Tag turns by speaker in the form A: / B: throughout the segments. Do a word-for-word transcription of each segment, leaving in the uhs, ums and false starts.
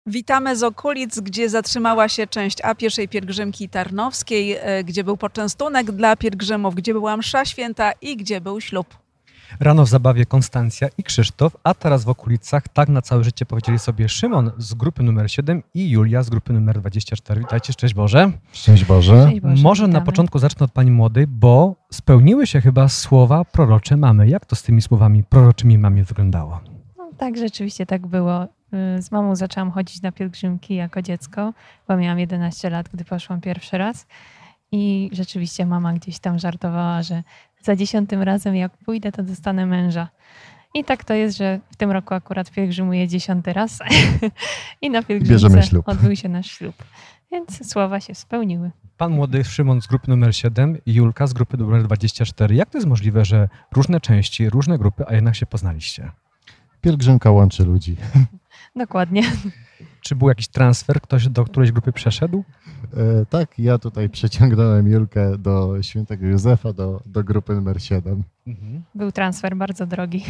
A: Witamy z okolic, gdzie zatrzymała się część A pierwszej pielgrzymki tarnowskiej, gdzie był poczęstunek dla pielgrzymów, gdzie była msza święta i gdzie był ślub.
B: Rano w zabawie Konstancja i Krzysztof, a teraz w okolicach tak na całe życie powiedzieli sobie Szymon z grupy numer siedem i Julia z grupy numer dwadzieścia cztery. Witajcie, szczęść Boże.
C: Szczęść Boże.
D: Szczęść Boże,
B: Może
D: witamy.
B: na początku zacznę od pani młodej, bo spełniły się chyba słowa prorocze mamy. Jak to z tymi słowami proroczymi mamy wyglądało?
D: No, tak, rzeczywiście tak było. Z mamą zaczęłam chodzić na pielgrzymki jako dziecko, bo miałam jedenaście lat, gdy poszłam pierwszy raz. I rzeczywiście mama gdzieś tam żartowała, że za dziesiątym razem jak pójdę, to dostanę męża. I tak to jest, że w tym roku akurat pielgrzymuję dziesiąty raz i na pielgrzymce odbył się nasz ślub. Więc słowa się spełniły.
B: Pan młody Szymon z grupy numer siedem i Julka z grupy numer dwadzieścia cztery. Jak to jest możliwe, że różne części, różne grupy, a jednak się poznaliście?
C: Pielgrzymka łączy ludzi.
D: Dokładnie.
B: Czy był jakiś transfer? Ktoś do którejś grupy przeszedł?
C: E, tak, ja tutaj przeciągnąłem Julkę do świętego Józefa, do, do grupy numer siedem.
B: Mhm.
D: Był transfer bardzo drogi.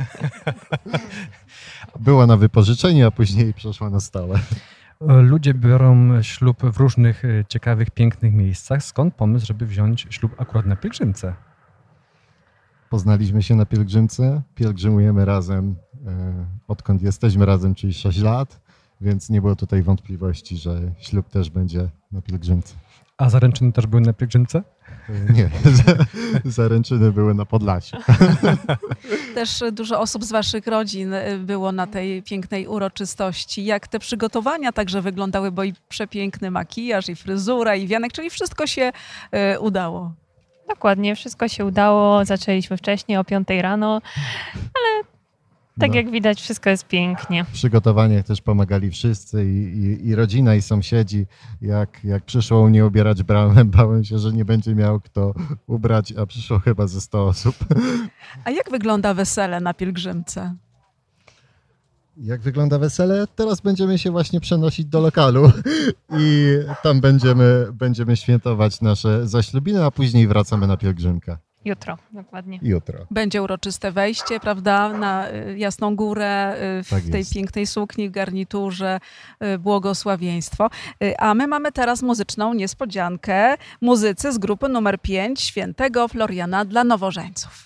C: Była na wypożyczenie, a później przeszła na stałe.
B: Ludzie biorą ślub w różnych ciekawych, pięknych miejscach. Skąd pomysł, żeby wziąć ślub akurat na pielgrzymce?
C: Poznaliśmy się na pielgrzymce, pielgrzymujemy razem, e, odkąd jesteśmy razem, czyli sześć lat, więc nie było tutaj wątpliwości, że ślub też będzie na pielgrzymce.
B: A zaręczyny też były na pielgrzymce?
C: E, nie, zaręczyny były na Podlasiu.
A: Też dużo osób z waszych rodzin było na tej pięknej uroczystości. Jak te przygotowania także wyglądały, bo i przepiękny makijaż, i fryzura, i wianek, czyli wszystko się y, udało.
D: Dokładnie, wszystko się udało. Zaczęliśmy wcześniej, o piątej rano, ale tak
C: No.
D: jak widać, wszystko jest pięknie.
C: W przygotowaniach też pomagali wszyscy i, i, i rodzina, i sąsiedzi. Jak, jak przyszło u mnie ubierać bramę, bałem się, że nie będzie miał kto ubrać, a przyszło chyba ze sto osób.
A: A jak wygląda wesele na pielgrzymce?
C: Jak wygląda wesele? Teraz będziemy się właśnie przenosić do lokalu i tam będziemy, będziemy świętować nasze zaślubiny, a później wracamy na pielgrzymkę.
D: Jutro, dokładnie.
C: Jutro.
A: Będzie uroczyste wejście, prawda, na y, Jasną Górę, y, w
C: Tak
A: tej
C: jest.
A: pięknej sukni, w garniturze, y, błogosławieństwo. Y, A my mamy teraz muzyczną niespodziankę. Muzycy z grupy numer pięć Świętego Floriana dla nowożeńców.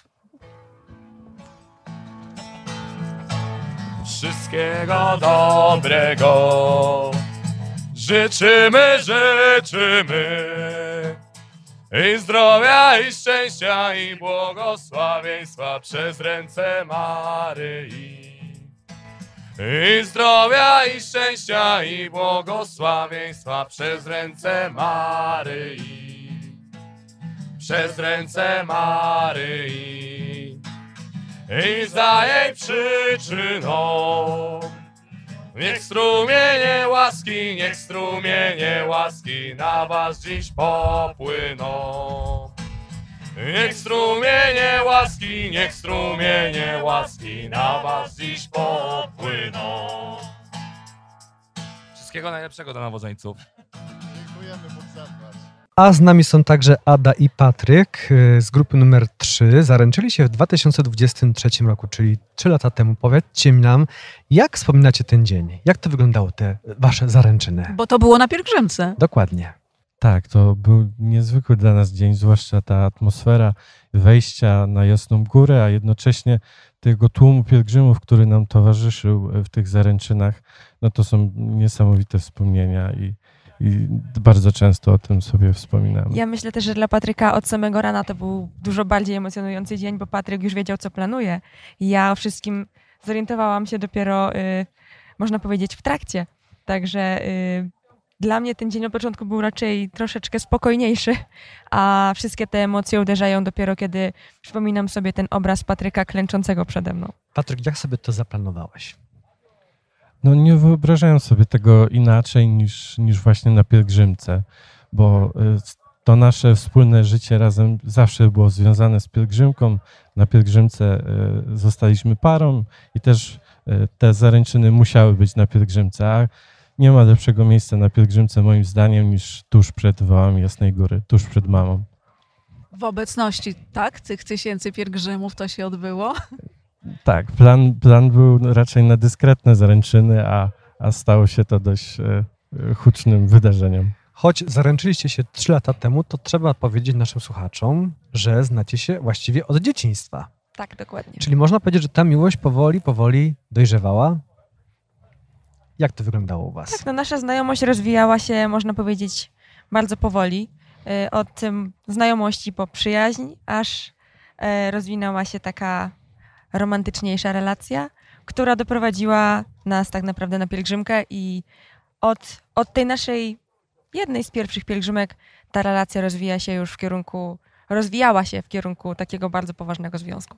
E: Wszystkiego dobrego życzymy, życzymy i zdrowia, i szczęścia, i błogosławieństwa przez ręce Maryi. I zdrowia, i szczęścia, i błogosławieństwa przez ręce Maryi. Przez ręce Maryi. I za jej przyczyną niech strumienie łaski, niech strumienie łaski na was dziś popłyną. Niech strumienie łaski, niech strumienie łaski na was dziś popłyną. Wszystkiego najlepszego dla nowożeńców.
C: Dziękujemy, Bóg zapłać.
B: A z nami są także Ada i Patryk y, z grupy numer trzy. Zaręczyli się w dwa tysiące dwudziestym trzecim roku, czyli trzy lata temu. Powiedzcie nam, jak wspominacie ten dzień? Jak to wyglądało, te wasze zaręczyny?
A: Bo to było na pielgrzymce.
B: Dokładnie.
F: Tak, to był niezwykły dla nas dzień, zwłaszcza ta atmosfera wejścia na Jasną Górę, a jednocześnie tego tłumu pielgrzymów, który nam towarzyszył w tych zaręczynach. No to są niesamowite wspomnienia i I bardzo często o tym sobie wspominamy.
G: Ja myślę też, że dla Patryka od samego rana to był dużo bardziej emocjonujący dzień, bo Patryk już wiedział, co planuje. Ja o wszystkim zorientowałam się dopiero, y, można powiedzieć, w trakcie. Także y, dla mnie ten dzień na początku był raczej troszeczkę spokojniejszy, a wszystkie te emocje uderzają dopiero, kiedy przypominam sobie ten obraz Patryka klęczącego przede mną.
B: Patryk, jak sobie to zaplanowałeś?
F: No nie wyobrażałem sobie tego inaczej niż, niż właśnie na pielgrzymce, bo y, to nasze wspólne życie razem zawsze było związane z pielgrzymką. Na pielgrzymce y, zostaliśmy parą i też y, te zaręczyny musiały być na pielgrzymce, a nie ma lepszego miejsca na pielgrzymce moim zdaniem niż tuż przed wołami Jasnej Góry, tuż przed mamą.
A: W obecności, tak, tych tysięcy pielgrzymów to się odbyło?
F: Tak, plan, plan był raczej na dyskretne zaręczyny, a, a stało się to dość e, hucznym wydarzeniem.
B: Choć zaręczyliście się trzy lata temu, to trzeba powiedzieć naszym słuchaczom, że znacie się właściwie od dzieciństwa.
G: Tak, dokładnie.
B: Czyli można powiedzieć, że ta miłość powoli, powoli dojrzewała. Jak to wyglądało u was?
G: Tak, no nasza znajomość rozwijała się, można powiedzieć, bardzo powoli. Y, Od tym znajomości po przyjaźń, aż e, rozwinęła się taka romantyczniejsza relacja, która doprowadziła nas tak naprawdę na pielgrzymkę i od, od tej naszej jednej z pierwszych pielgrzymek ta relacja rozwija się już w kierunku, rozwijała się w kierunku takiego bardzo poważnego związku.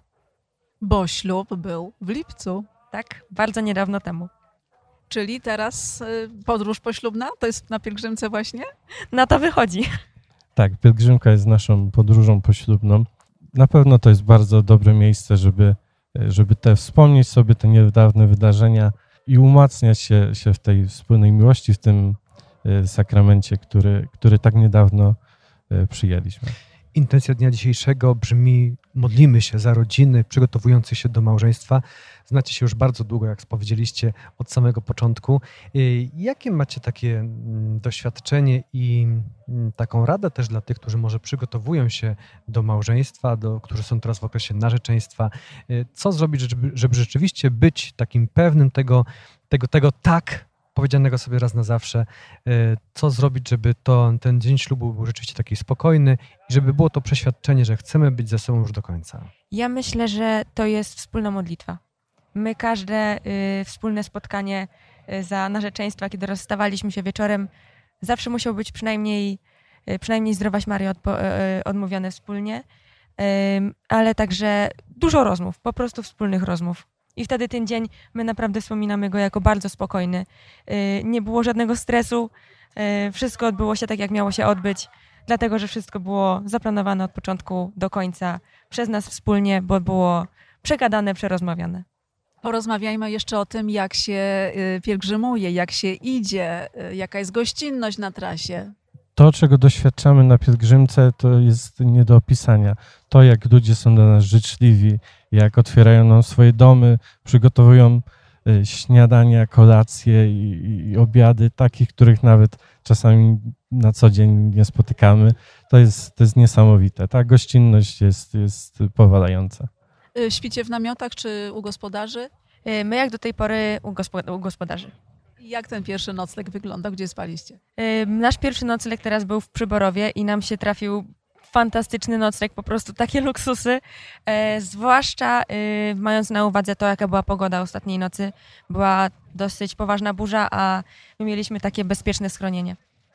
A: Bo ślub był w lipcu.
G: Tak, bardzo niedawno temu.
A: Czyli teraz y, podróż poślubna? To jest na pielgrzymce właśnie?
G: Na to wychodzi.
F: Tak, pielgrzymka jest naszą podróżą poślubną. Na pewno to jest bardzo dobre miejsce, żeby, żeby te wspomnieć sobie te niedawne wydarzenia i umacniać się, się w tej wspólnej miłości, w tym e, sakramencie, który, który tak niedawno e, przyjęliśmy.
B: Intencja dnia dzisiejszego brzmi: modlimy się za rodziny przygotowujące się do małżeństwa. Znacie się już bardzo długo, jak powiedzieliście, od samego początku. Y, Jakie macie takie mm, doświadczenie i mm, taką radę też dla tych, którzy może przygotowują się do małżeństwa, do, którzy są teraz w okresie narzeczeństwa? Y, Co zrobić, żeby, żeby rzeczywiście być takim pewnym tego, tego, tego tak, powiedzianego sobie raz na zawsze? Y, Co zrobić, żeby to, ten dzień ślubu był rzeczywiście taki spokojny i żeby było to przeświadczenie, że chcemy być ze sobą już do końca?
G: Ja myślę, że to jest wspólna modlitwa. My każde y, wspólne spotkanie y, za narzeczeństwa, kiedy rozstawaliśmy się wieczorem, zawsze musiał być przynajmniej, y, przynajmniej Zdrowaś Maryjo odpo, y, odmówione wspólnie, y, ale także dużo rozmów, po prostu wspólnych rozmów. I wtedy ten dzień my naprawdę wspominamy go jako bardzo spokojny. Y, nie było żadnego stresu, y, wszystko odbyło się tak, jak miało się odbyć, dlatego że wszystko było zaplanowane od początku do końca przez nas wspólnie, bo było przegadane, przerozmawiane.
A: Porozmawiajmy jeszcze o tym, jak się y, pielgrzymuje, jak się idzie, y, jaka jest gościnność na trasie.
F: To, czego doświadczamy na pielgrzymce, to jest nie do opisania. To, jak ludzie są dla nas życzliwi, jak otwierają nam swoje domy, przygotowują y, śniadania, kolacje i, i obiady, takich, których nawet czasami na co dzień nie spotykamy. To jest, to jest niesamowite. Ta gościnność jest, jest powalająca.
A: Y, Śpicie w namiotach czy u gospodarzy?
G: Y, My jak do tej pory u, gospo- u gospodarzy.
A: Jak ten pierwszy nocleg wyglądał? Gdzie spaliście?
G: Y, Nasz pierwszy nocleg teraz był w Przyborowie i nam się trafił fantastyczny nocleg, po prostu takie luksusy, e, zwłaszcza y, mając na uwadze to, jaka była pogoda ostatniej nocy. Była dosyć poważna burza, a my mieliśmy takie bezpieczne schronienie.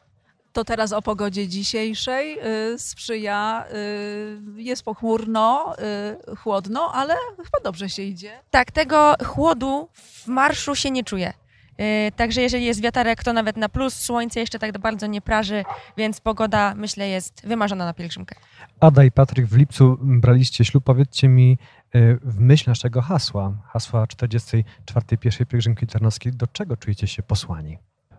A: To teraz o pogodzie dzisiejszej y, sprzyja, y, jest pochmurno, y, chłodno, ale chyba dobrze się idzie.
G: Tak, tego chłodu w marszu się nie czuje. Yy, Także jeżeli jest wiaterek, to nawet na plus, słońce jeszcze tak bardzo nie praży, więc pogoda, myślę, jest wymarzona na pielgrzymkę.
B: Ada i Patryk, w lipcu braliście ślub. Powiedzcie mi, y, w myśl naszego hasła, hasła czterdziestej czwartej pierwszej pielgrzymki tarnowskiej, do czego czujecie się posłani?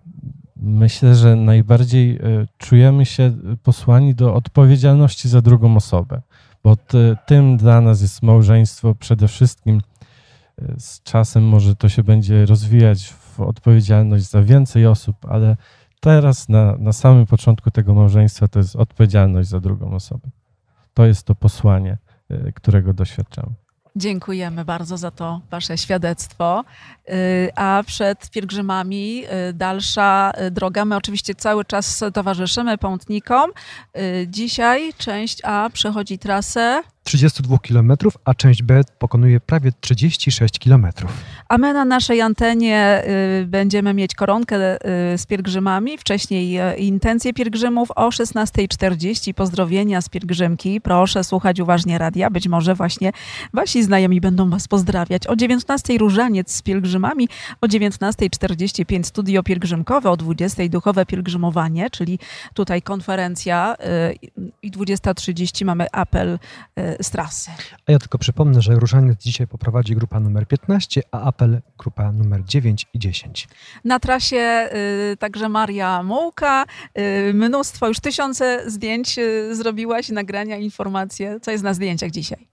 F: Myślę, że najbardziej e, czujemy się posłani do odpowiedzialności za drugą osobę, bo ty, tym dla nas jest małżeństwo przede wszystkim. E, Z czasem może to się będzie rozwijać w odpowiedzialność za więcej osób, ale teraz na, na samym początku tego małżeństwa to jest odpowiedzialność za drugą osobę. To jest to posłanie, e, którego doświadczamy.
A: Dziękujemy bardzo za to wasze świadectwo. Y, A przed pielgrzymami y, dalsza y, droga. My oczywiście cały czas towarzyszymy pątnikom. Y, Dzisiaj część A przechodzi trasę,
B: trzydzieści dwa kilometrów, a część B pokonuje prawie trzydzieści sześć kilometrów.
A: a my na naszej antenie y, będziemy mieć koronkę y, z pielgrzymami. Wcześniej y, intencje pielgrzymów o szesnastej czterdzieści. Pozdrowienia z pielgrzymki. Proszę słuchać uważnie radia. Być może właśnie wasi znajomi będą was pozdrawiać. O dziewiętnastej różaniec z pielgrzymami, o dziewiętnastej czterdzieści pięć studio pielgrzymkowe, o dwudziestej duchowe pielgrzymowanie, czyli tutaj konferencja y, i dwudziesta trzydzieści mamy apel y, z trasy.
B: A ja tylko przypomnę, że różaniec dzisiaj poprowadzi grupa numer piętnaście, a apel grupa numer dziewięć i dziesięć.
A: Na trasie y, także Maria Mułka, y, mnóstwo, już tysiące zdjęć y, zrobiłaś, nagrania, informacje. Co jest na zdjęciach dzisiaj?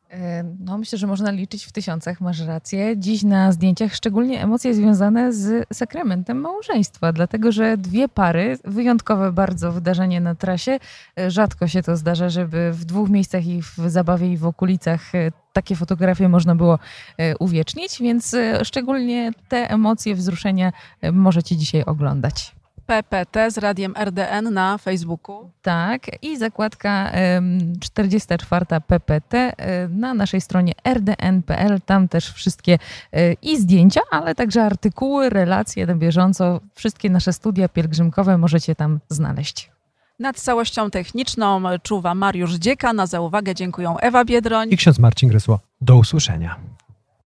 H: No, myślę, że można liczyć w tysiącach, masz rację. Dziś na zdjęciach szczególnie emocje związane z sakramentem małżeństwa, dlatego że dwie pary, wyjątkowe bardzo wydarzenie na trasie. Rzadko się to zdarza, żeby w dwóch miejscach i w Zabawie i w okolicach takie fotografie można było uwiecznić, więc szczególnie te emocje, wzruszenia możecie dzisiaj oglądać.
A: P P T z Radiem R D N na Facebooku.
H: Tak, i zakładka czterdziesta czwarta P P T na naszej stronie r d n kropka p l. Tam też wszystkie i zdjęcia, ale także artykuły, relacje na bieżąco. Wszystkie nasze studia pielgrzymkowe możecie tam znaleźć.
A: Nad całością techniczną czuwa Mariusz Dziekan. Na za uwagę dziękują Ewa Biedroń
B: I ksiądz Marcin Grysło. Do usłyszenia.